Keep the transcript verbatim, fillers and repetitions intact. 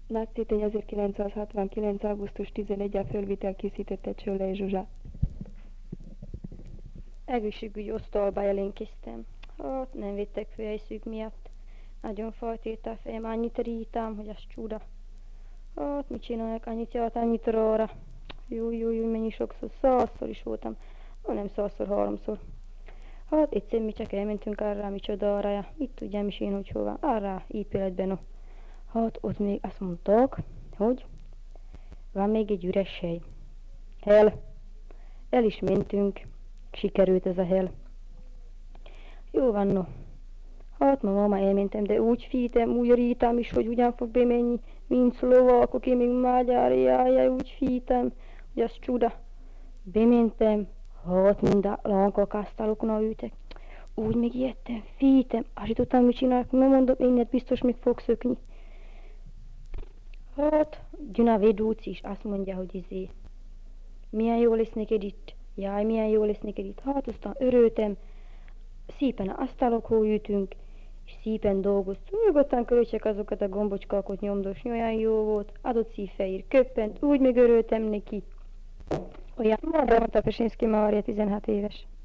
Láttétény ezerkilencszázhatvankilenc. augusztus tizenegy. A fölvitel készítette Csöllei Zsuzsa. Egészségügyi osztályba jelentkeztem. Hát nem vettek föl helyszük miatt. Nagyon feltét a fejem, annyit rítám, hogy az csuda. Hát mit csinálják, annyit járt, annyit róra. Jó, jó, jó, mennyi sokszor, százszor is voltam. Ha nem százszor, háromszor. Hát egyszer mi csak elmentünk arra, micsodára, mit tudjam is én, hogy hova, arra épületben. No. Hát ott még azt mondták, hogy van még egy üres hely. Hell. El is mentünk. Sikerült ez a hell. Jó van, no. Hát ma mama elmentem, de úgy fítem, úgy rítam is, hogy ugyan fog bemenni, mint szlovák, én még magyar, jaj, úgy fítem, hogy az csuda. Bementem, hát mind a lánkak asztaloknál ültek. Úgy megijedtem, fítem, azt tudtam, mit csinálok, nem mondom, én biztos még fog szökni. Hát, jön a vedúc is, azt mondja, hogy izé, milyen jó lesz neked itt, jaj, milyen jó lesz neked itt. Hát aztán örültem, szépen a asztalokhoz ültünk, és szépen dolgoztunk. Nyugodtan költsek azokat a gombocskákat nyomdosni, olyan jó volt, adott szívfehér köppent, úgy megörültem neki. Olyan, mondta Pesinszky Mária, tizenhat éves.